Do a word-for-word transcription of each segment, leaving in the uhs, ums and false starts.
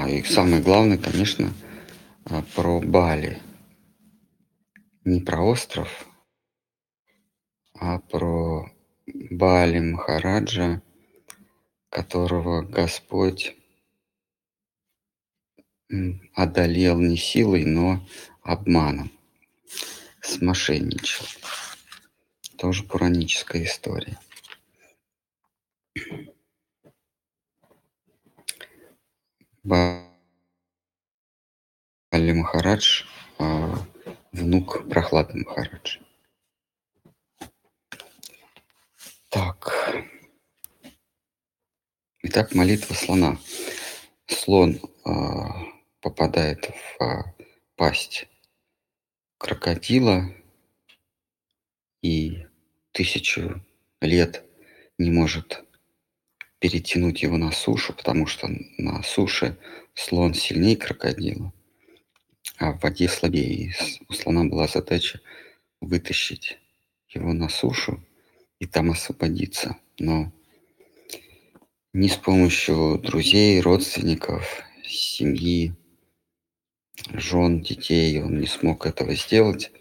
и самое главное, конечно, а, про Бали. Не про остров, а про Бали Махараджа, которого Господь м, одолел не силой, но обманом, смошенничал. Тоже пураническая история. Бали Махарадж, а, внук Прохлады Махараджа. Так. Итак, молитва слона. Слон а, попадает в а, пасть крокодила и тысячу лет не может перетянуть его на сушу, потому что на суше слон сильнее крокодила, а в воде слабее. И у слона была задача вытащить его на сушу и там освободиться. Но ни с помощью друзей, родственников, семьи, жен, детей он не смог этого сделать.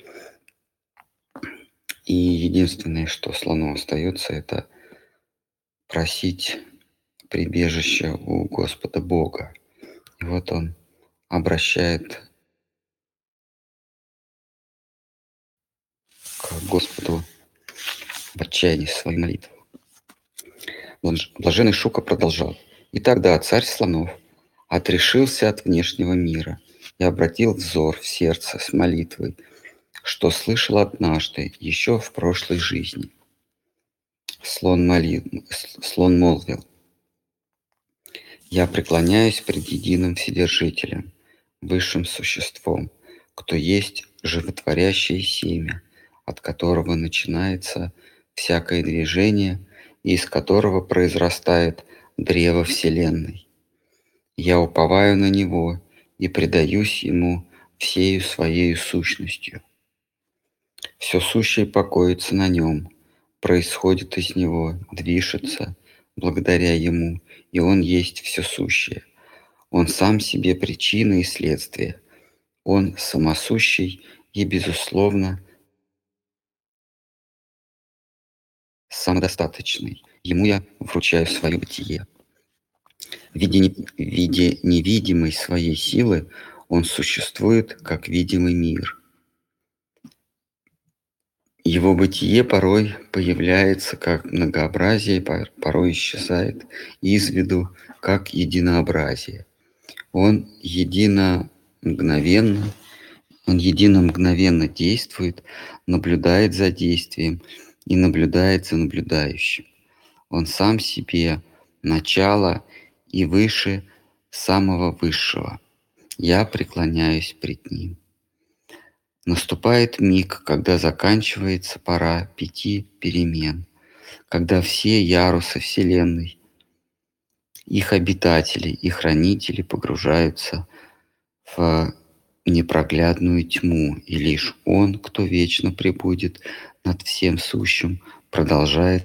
И единственное, что слону остается, это просить прибежище у Господа Бога. И вот он обращает к Господу в отчаянии свою молитву. Блаженный Шука продолжал. И тогда царь слонов отрешился от внешнего мира и обратил взор в сердце с молитвой, что слышал однажды, еще в прошлой жизни. Слон, молил, слон молвил. Я преклоняюсь пред единым Вседержителем, высшим существом, кто есть животворящее семя, от которого начинается всякое движение и из которого произрастает древо Вселенной. Я уповаю на Него и предаюсь Ему всею Своею сущностью. Все сущее покоится на Нем, происходит из Него, движется благодаря Ему, и Он есть все сущее. Он сам себе причина и следствие. Он самосущий и, безусловно, самодостаточный. Ему я вручаю свое бытие. В виде, не, в виде невидимой своей силы он существует как видимый мир. Его бытие порой появляется как многообразие, порой исчезает из виду как единообразие. Он едино мгновенно, он едино мгновенно действует, наблюдает за действием и наблюдает за наблюдающим. Он сам себе начало и выше самого высшего. Я преклоняюсь пред ним. Наступает миг, когда заканчивается пора пяти перемен, когда все ярусы Вселенной, их обитатели и хранители погружаются в непроглядную тьму, и лишь Он, кто вечно пребудет над всем сущим, продолжает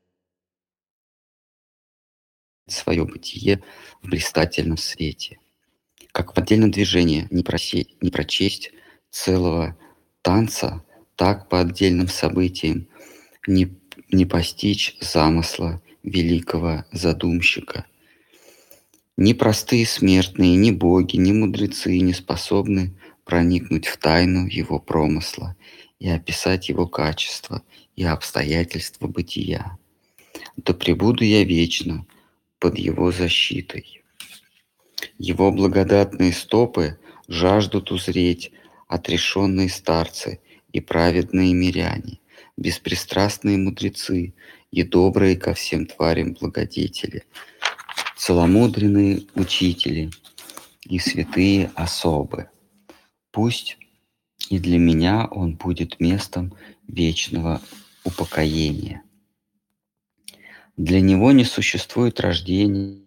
свое бытие в блистательном свете. Как в отдельном движении не, просе... не прочесть целого танца, так по отдельным событиям не, не постичь замысла великого задумщика. Ни простые смертные, ни боги, ни мудрецы не способны проникнуть в тайну его промысла и описать его качества и обстоятельства бытия. Да пребуду я вечно под его защитой. Его благодатные стопы жаждут узреть отрешенные старцы и праведные миряне, беспристрастные мудрецы и добрые ко всем тварям благодетели, целомудренные учители и святые особы. Пусть и для меня он будет местом вечного упокоения. Для него не существует рождения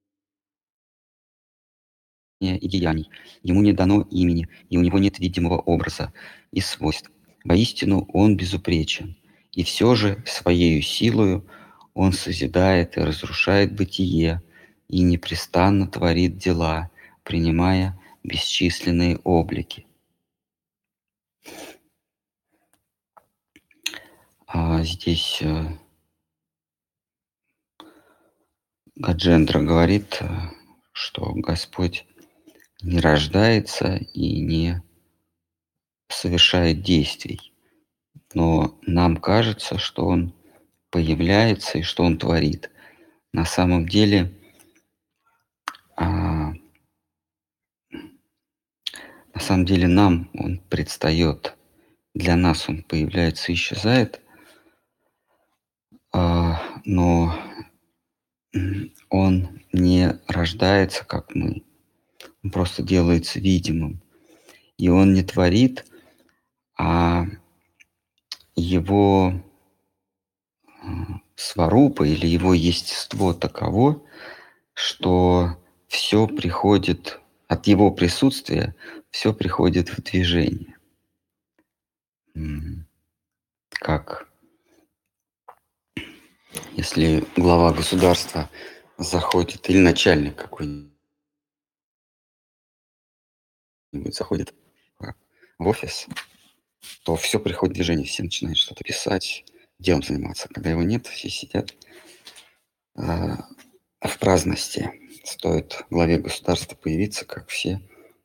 и деяний. Ему не дано имени, и у него нет видимого образа и свойств. Воистину, он безупречен. И все же своею силою он созидает и разрушает бытие, и непрестанно творит дела, принимая бесчисленные облики. А здесь э, Гаджендра говорит, э, что Господь не рождается и не совершает действий, но нам кажется, что Он появляется и что Он творит. На самом деле, а, на самом деле нам Он предстает, для нас Он появляется и исчезает, а, но м, Он не рождается, как мы, Он просто делается видимым. И Он не творит, а Его а, сварупа или Его естество таково, что все приходит от Его присутствия, все приходит в движение. М, Как если глава государства заходит, или начальник какой-нибудь заходит а, в офис, то все приходит в движение, все начинают что-то писать, делом заниматься. Когда его нет, все сидят а, в праздности. Стоит главе государства появиться, как все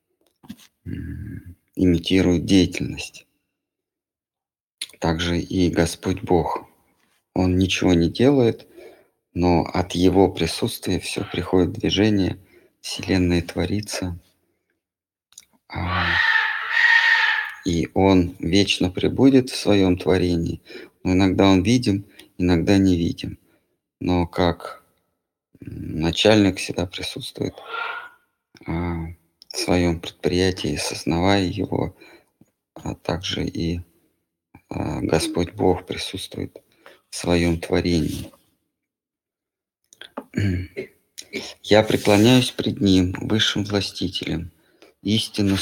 м, имитируют деятельность. Также и Господь Бог. Он ничего не делает, но от Его присутствия все приходит в движение, Вселенная творится, а, и Он вечно пребудет в своем творении. Но иногда Он видим, иногда не видим. Но как м, начальник всегда присутствует а, в своем предприятии, сознавая его, а также и а, Господь Бог присутствует в своем творении. Я преклоняюсь пред Ним, высшим властителем, истинно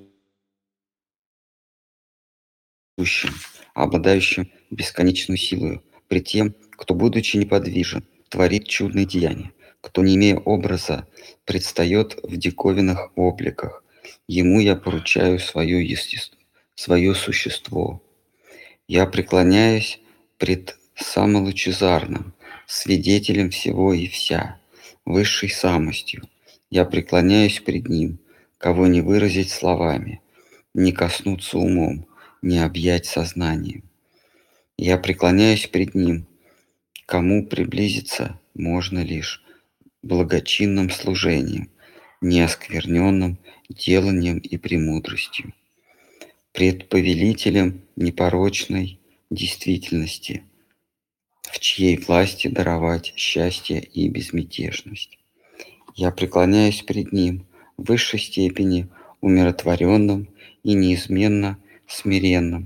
сущим, обладающим бесконечной силой, пред тем, кто, будучи неподвижен, творит чудные деяния, кто, не имея образа, предстает в диковинных обликах. Ему я поручаю свое естество, свое существо. Я преклоняюсь пред самолучезарным, свидетелем всего и вся, высшей самостью. Я преклоняюсь пред Ним, кого не выразить словами, не коснуться умом, не объять сознанием. Я преклоняюсь пред Ним, кому приблизиться можно лишь благочинным служением, неоскверненным деланием и премудростью, пред повелителем непорочной действительности, в чьей власти даровать счастье и безмятежность. Я преклоняюсь пред Ним в высшей степени умиротворенным и неизменно смиренным,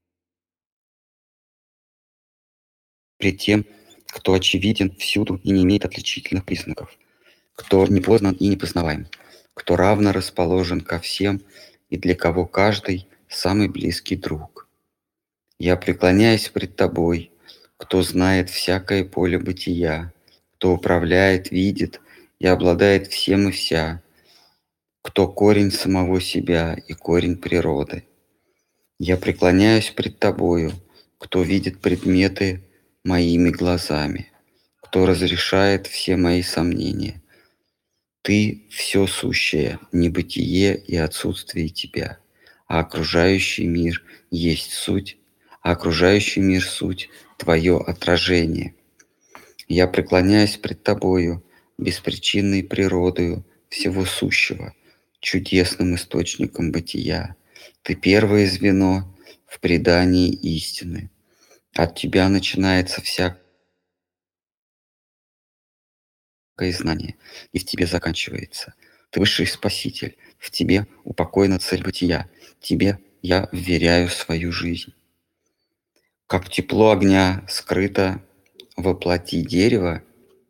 пред тем, кто очевиден всюду и не имеет отличительных признаков, кто не познан и не познаваем, кто равно расположен ко всем и для кого каждый самый близкий друг. Я преклоняюсь пред Тобой, кто знает всякое поле бытия, кто управляет, видит и обладает всем и вся, кто корень самого себя и корень природы. Я преклоняюсь пред Тобою, кто видит предметы моими глазами, кто разрешает все мои сомнения. Ты все сущее, небытие и отсутствие Тебя, а окружающий мир есть суть, а окружающий мир суть Твое отражение. Я преклоняюсь пред Тобою, беспричинной природою всего сущего, чудесным источником бытия. Ты первое звено в предании истины. От Тебя начинается всякое знание, и в Тебе заканчивается. Ты высший Спаситель, в Тебе упокоена цель бытия, Тебе я вверяю свою жизнь. Как тепло огня скрыто во плоти дерева,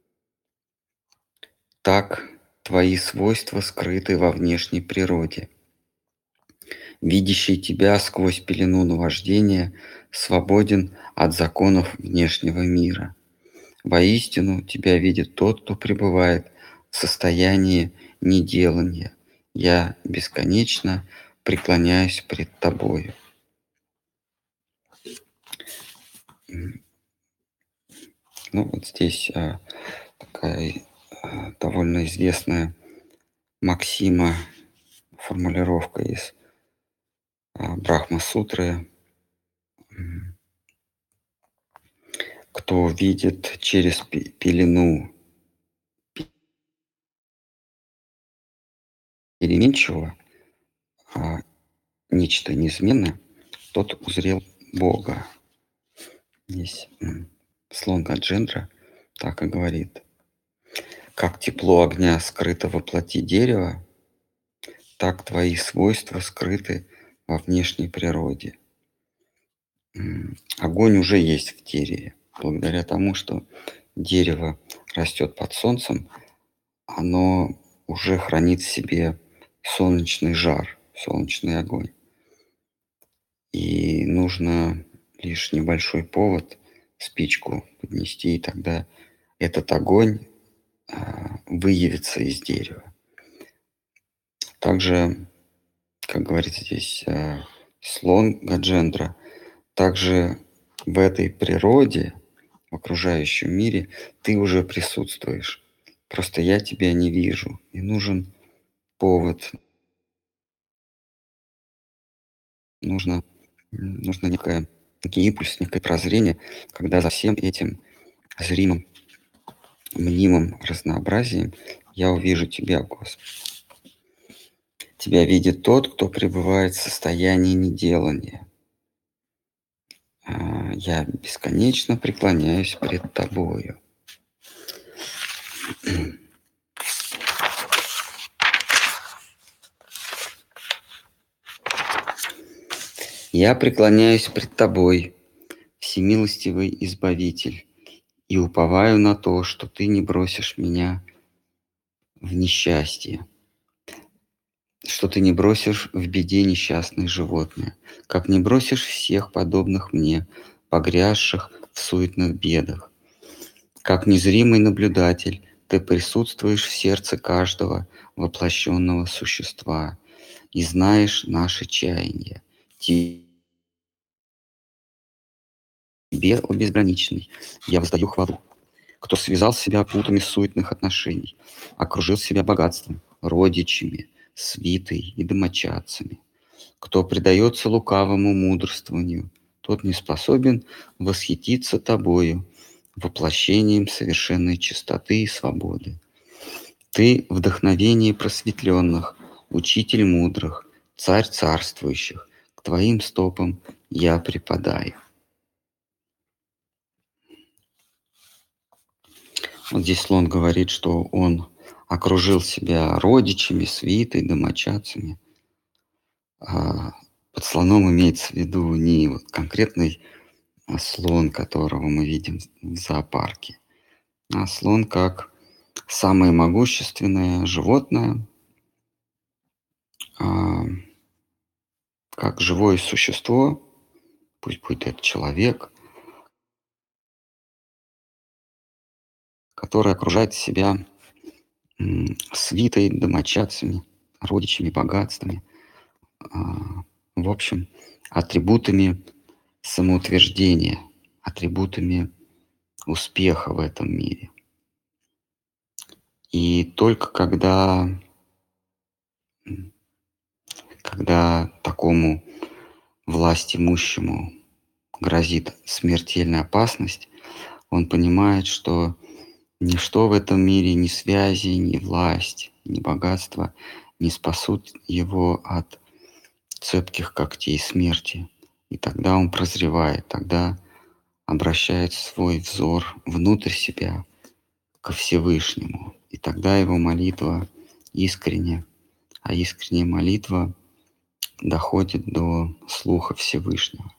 так Твои свойства скрыты во внешней природе. Видящий Тебя сквозь пелену наваждения свободен от законов внешнего мира. Воистину Тебя видит тот, кто пребывает в состоянии неделания Я бесконечно преклоняюсь пред тобою. М. Ну, вот здесь а, такая а, довольно известная максима, формулировка из а, Брахма-сутры. М. Кто видит через пе- пелену переменчивого а, нечто неизменное, тот узрел Бога. Здесь м, слон Гаджендра так и говорит. Как тепло огня скрыто во плоти дерева, так твои свойства скрыты во внешней природе. М, Огонь уже есть в дереве. Благодаря тому, что дерево растет под солнцем, оно уже хранит в себе солнечный жар, солнечный огонь. И нужно лишь небольшой повод, спичку поднести, и тогда этот огонь а, выявится из дерева. Также, как говорится здесь, а, слон Гаджендра, также в этой природе, в окружающем мире ты уже присутствуешь. Просто я тебя не вижу. И нужен повод, нужно, м, нужно некое, некий импульс, некое прозрение, когда за всем этим зримым, мнимым разнообразием я увижу тебя, Господи. Тебя видит тот, кто пребывает в состоянии неделания. А, Я бесконечно преклоняюсь пред тобою. Я преклоняюсь пред тобой, всемилостивый Избавитель, и уповаю на то, что ты не бросишь меня в несчастье, что ты не бросишь в беде несчастные животные, как не бросишь всех подобных мне, погрязших в суетных бедах. Как незримый наблюдатель, ты присутствуешь в сердце каждого воплощенного существа и знаешь наши чаяния. Тебе, о безграничный, я воздаю хвалу. Кто связал себя путами суетных отношений, окружил себя богатством, родичами, свитой и домочадцами. Кто предается лукавому мудрствованию, тот не способен восхититься тобою, воплощением совершенной чистоты и свободы. Ты вдохновение просветленных, учитель мудрых, царь царствующих. К твоим стопам я припадаю. Вот здесь слон говорит, что он окружил себя родичами, свитой, домочадцами. А под слоном имеется в виду не вот конкретный а, слон, которого мы видим в зоопарке, а слон как самое могущественное животное, а, как живое существо, пусть будет это человек, который окружает себя м, свитой, домочадцами, родичами, богатствами, а, в общем, атрибутами самоутверждения, атрибутами успеха в этом мире. И только когда, м, когда такому властимущему грозит смертельная опасность, он понимает, что ничто в этом мире, ни связи, ни власть, ни богатство не спасут его от цепких когтей смерти. И тогда он прозревает, тогда обращает свой взор внутрь себя, ко Всевышнему. И тогда его молитва искренне, а искренняя молитва доходит до слуха Всевышнего.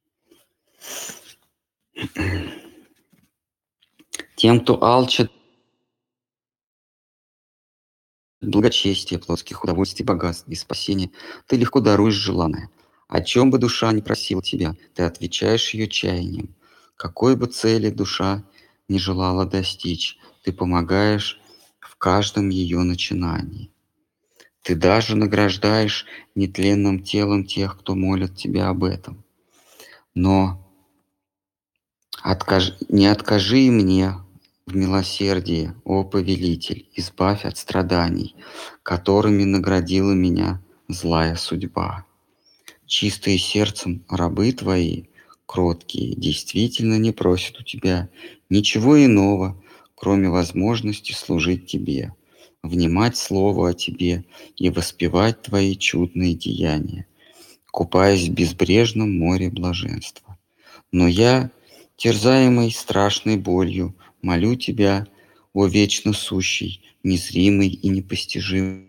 Тем, кто алчит благочестия, плотских удовольствий, богатств и спасения, ты легко даруешь желанное. О чем бы душа ни просила тебя, ты отвечаешь ее чаянием. Какой бы цели душа не желала достичь, ты помогаешь в каждом ее начинании. Ты даже награждаешь нетленным телом тех, кто молит тебя об этом. Но откажи, не откажи и мне в милосердии, о повелитель, избавь от страданий, которыми наградила меня злая судьба. Чистые сердцем рабы твои, кроткие, действительно не просят у тебя ничего иного, кроме возможности служить тебе, внимать слову о тебе и воспевать твои чудные деяния, купаясь в безбрежном море блаженства. Но я, терзаемый страшной болью, молю тебя, о вечно сущий, незримый и непостижимый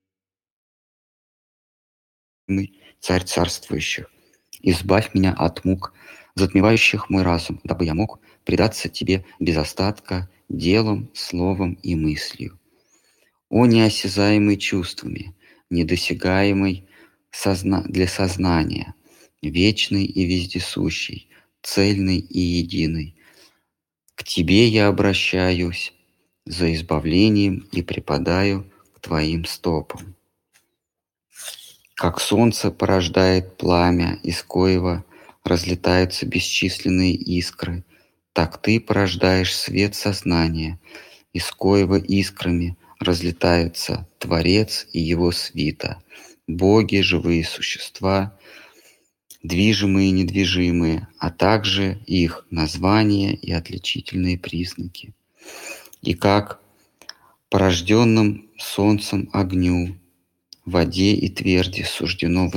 царь царствующих, избавь меня от мук, затмевающих мой разум, дабы я мог предаться тебе без остатка делом, словом и мыслью. О неосязаемый чувствами, недосягаемый созна... для сознания, вечный и вездесущий, цельный и единый, к тебе я обращаюсь за избавлением и припадаю к твоим стопам. Как солнце порождает пламя, из коего разлетаются бесчисленные искры, так ты порождаешь свет сознания, из коего искрами разлетаются Творец и его свита, боги, живые существа, движимые и недвижимые, а также их названия и отличительные признаки. И как порожденным солнцем огню, воде и тверди суждено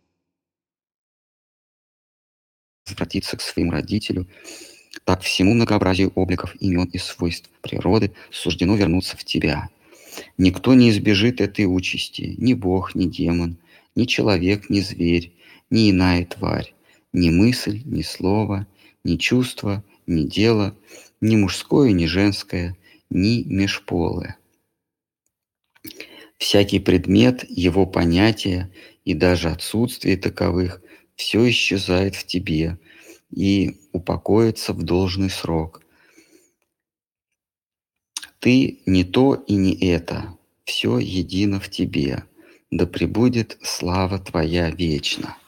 возвратиться к своему родителю, так всему многообразию обликов, имен и свойств природы суждено вернуться в тебя. Никто не избежит этой участи, ни бог, ни демон, ни человек, ни зверь, ни иная тварь, ни мысль, ни слово, ни чувство, ни дело, ни мужское, ни женское, ни межполое. Всякий предмет, его понятия и даже отсутствие таковых все исчезает в тебе и упокоится в должный срок. Ты не то и не это, все едино в тебе, да пребудет слава твоя вечно.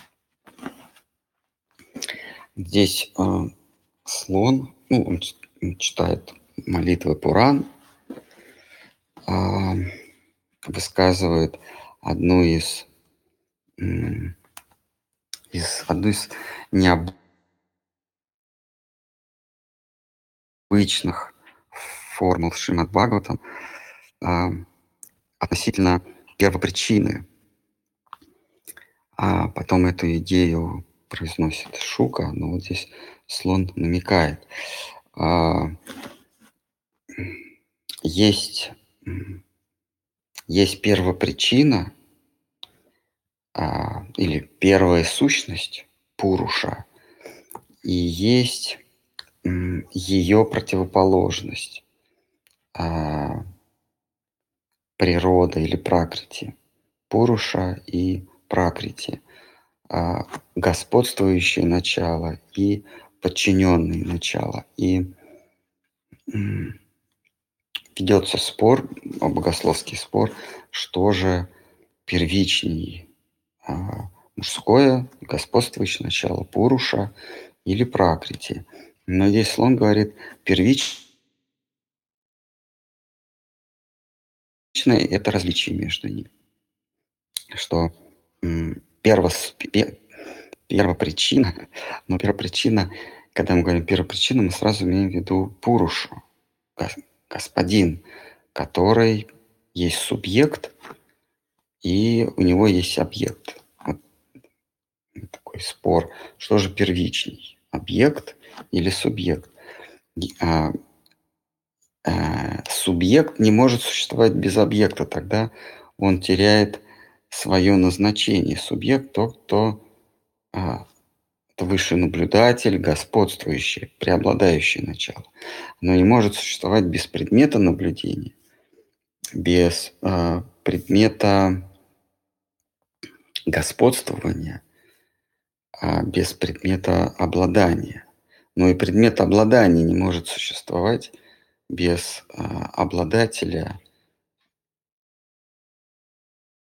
Здесь э, слон, ну, он читает молитвы Пуран, э, высказывает одну из, из, одну из необычных формул Шримад Бхагаватам э, относительно первопричины. А потом эту идею произносит Шука, но вот здесь слон намекает. А, есть, есть первопричина а, или первая сущность Пуруша, и есть ее противоположность а, природа или пракрити. Пуруша и пракрити. А, господствующее начало и подчиненные начало. И м, ведется спор, богословский спор, что же первичнее, а, мужское, господствующее начало Пуруша или пракрити. Но здесь слон говорит, первичное – это различие между ними. Что м, первос, первопричина, но первопричина, когда мы говорим первопричина, мы сразу имеем в виду Пурушу, господин, который есть субъект, и у него есть объект. Вот такой спор. Что же первичней? Объект или субъект? А, а, субъект не может существовать без объекта, тогда он теряет свое назначение. Субъект тот, кто а, это высший наблюдатель, господствующий, преобладающее начало. Но не может существовать без предмета наблюдения, без а, предмета господствования, а без предмета обладания. Но и предмет обладания не может существовать без а, обладателя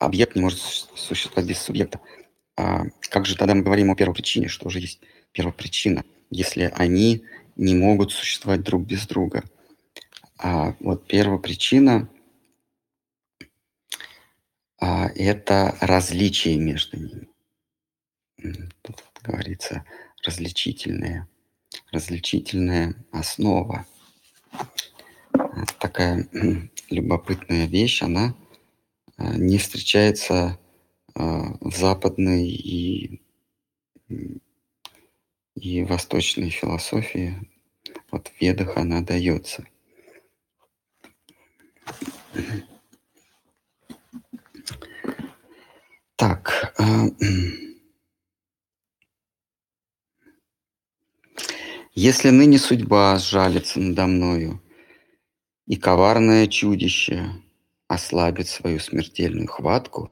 объект не может су существовать без субъекта. А как же тогда мы говорим о первопричине? Что же есть первопричина, если они не могут существовать друг без друга? А вот первопричина а, это различие между ними. М, Тут вот говорится различительная, различительная основа. А, Такая м, любопытная вещь, она а, не встречается а, в западной и, м, и восточной философии. Вот в Ведах она дается. Так, а, если ныне судьба сжалится надо мною, и коварное чудище ослабит свою смертельную хватку,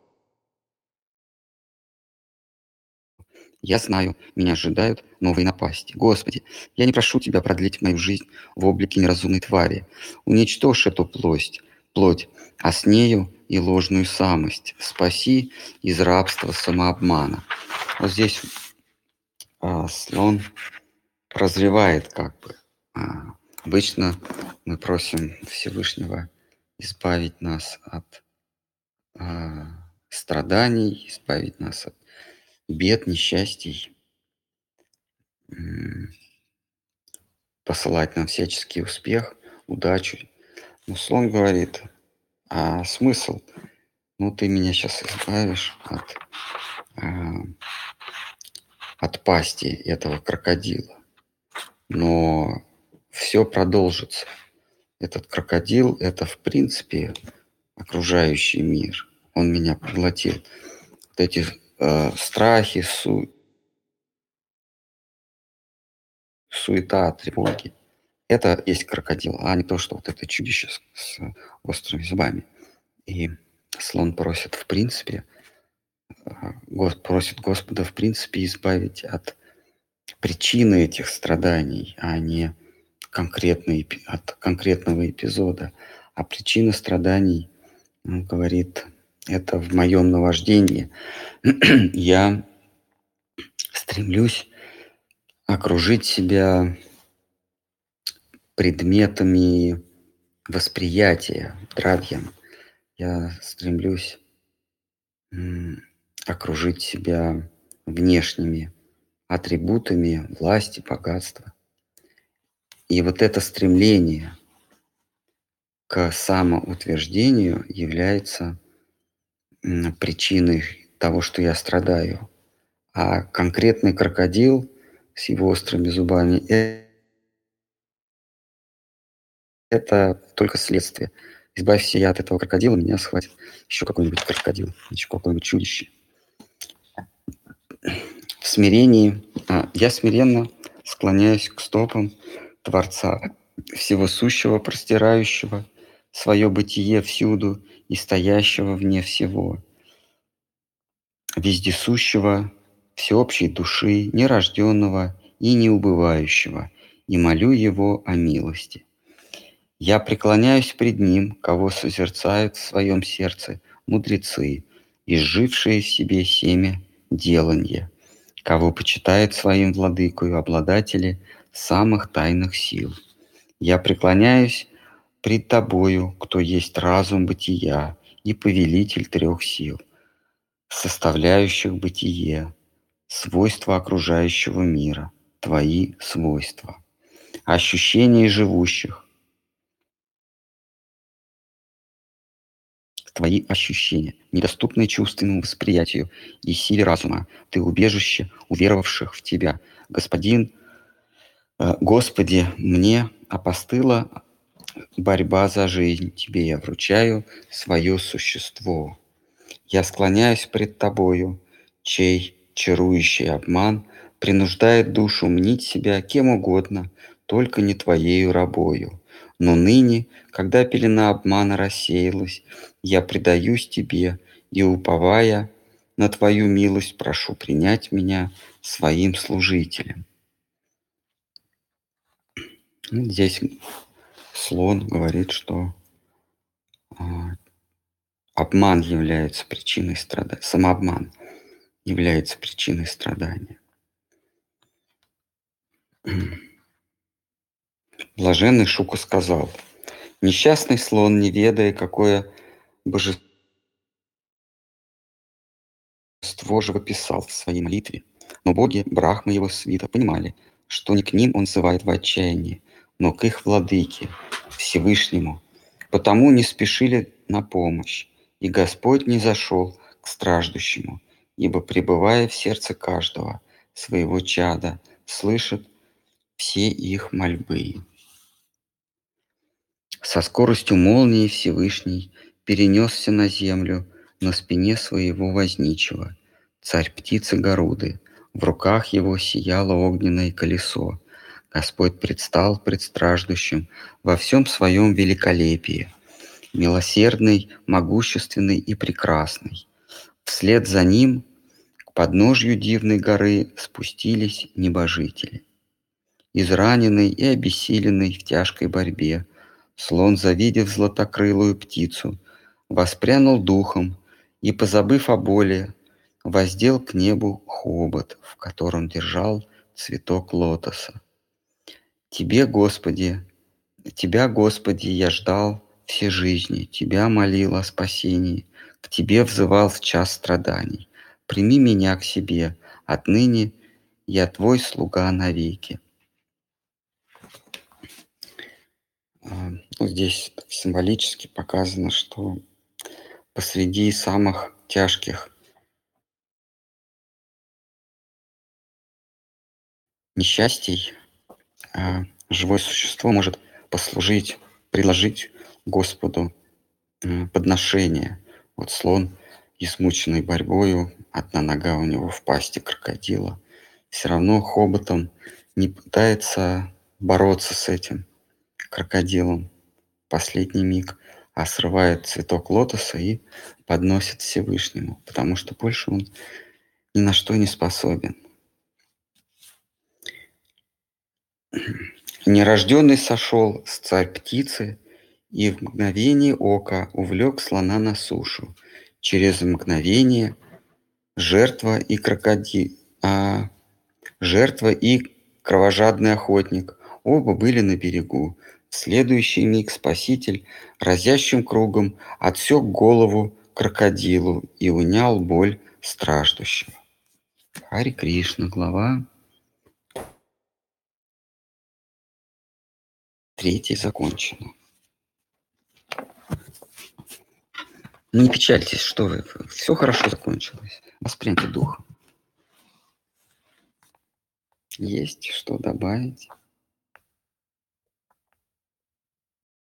я знаю, меня ожидают новые напасти. Господи, я не прошу Тебя продлить мою жизнь в облике неразумной твари. Уничтожь эту плоть, плоть, а с нею и ложную самость. Спаси из рабства самообмана. Вот здесь а, слон прозревает как бы. А, обычно мы просим Всевышнего избавить нас от а, страданий, избавить нас от бед, несчастий, м, посылать нам всяческий успех, удачу. Но слон говорит, а смысл? Ну, ты меня сейчас избавишь от, а, от пасти этого крокодила. Но все продолжится. Этот крокодил – это, в принципе, окружающий мир. Он меня поглотил. Вот эти э, страхи, су- суета, тревоги – это есть крокодил, а не то, что вот это чудище с, с острыми зубами. И слон просит, в принципе, а, Гос- просит Господа, в принципе, избавить от причины этих страданий, а не конкретный, эпи- от конкретного эпизода. А причина страданий, он говорит, это в моем наваждении. Я стремлюсь окружить себя предметами восприятия, дравьем. Я стремлюсь м, окружить себя внешними атрибутами власти, богатства. И вот это стремление к самоутверждению является м, причиной того, что я страдаю. А конкретный крокодил с его острыми зубами э- это только следствие. Избавься я от этого крокодила, меня схватит еще какой-нибудь крокодил, еще какое-нибудь чудище. В смирении, а, я смиренно склоняюсь к стопам Творца, всего сущего, простирающего свое бытие всюду и стоящего вне всего, вездесущего, всеобщей души, нерожденного и неубывающего, и молю Его о милости. Я преклоняюсь пред Ним, кого созерцают в своем сердце мудрецы, изжившие в себе семя деланья, кого почитают своим владыкою обладатели самых тайных сил. Я преклоняюсь пред Тобою, кто есть разум бытия и повелитель трех сил, составляющих бытие, свойства окружающего мира, Твои свойства, ощущения живущих, Твои ощущения, недоступные чувственному восприятию и силе разума. Ты убежище уверовавших в Тебя. Господин, э, Господи, мне опостыла борьба за жизнь. Тебе я вручаю свое существо. Я склоняюсь пред Тобою, чей чарующий обман принуждает душу мнить себя кем угодно, только не Твоею рабою. Но ныне, когда пелена обмана рассеялась, я предаюсь Тебе и, уповая на Твою милость, прошу принять меня своим служителем. Ну, здесь слон говорит, что а, Обман является причиной страдания. Самообман является причиной страдания. Блаженный Шука сказал: несчастный слон, не ведая, какое божество живописал в своей молитве, но боги Брахмы его свита понимали, что не к ним он взывает в отчаянии, но к их владыке, Всевышнему. Потому не спешили на помощь, и Господь не зашел к страждущему, ибо, пребывая в сердце каждого своего чада, слышит все их мольбы. Со скоростью молнии Всевышний перенесся на землю на спине своего возничего, царь птицы Горуды. В руках его сияло огненное колесо. Господь предстал пред страждущим во всем своем великолепии, милосердный, могущественный и прекрасный. Вслед за ним к подножью дивной горы спустились небожители. Израненный и обессиленный в тяжкой борьбе, слон, завидев златокрылую птицу, воспрянул духом и, позабыв о боли, воздел к небу хобот, в котором держал цветок лотоса. Тебе, Господи, Тебя, Господи, я ждал все жизни, Тебя молил о спасении, к Тебе взывал в час страданий. Прими меня к себе, отныне я Твой слуга навеки. Ну, здесь символически показано, что посреди самых тяжких несчастий живое существо может послужить, предложить Господу подношение. Вот слон, измученный борьбою, одна нога у него в пасти крокодила, все равно хоботом не пытается бороться с этим крокодилом в последний миг, а срывает цветок лотоса и подносит Всевышнему, потому что больше он ни на что не способен. Нерожденный сошел с царь птицы и в мгновение ока увлек слона на сушу. Через мгновение жертва и крокодил, а жертва и кровожадный охотник оба были на берегу. В следующий миг Спаситель разящим кругом отсек голову крокодилу и унял боль страждущего. Харе Кришна, глава третья закончена. Не печальтесь, что вы, все хорошо закончилось. Воспрямьте дух. Есть что добавить?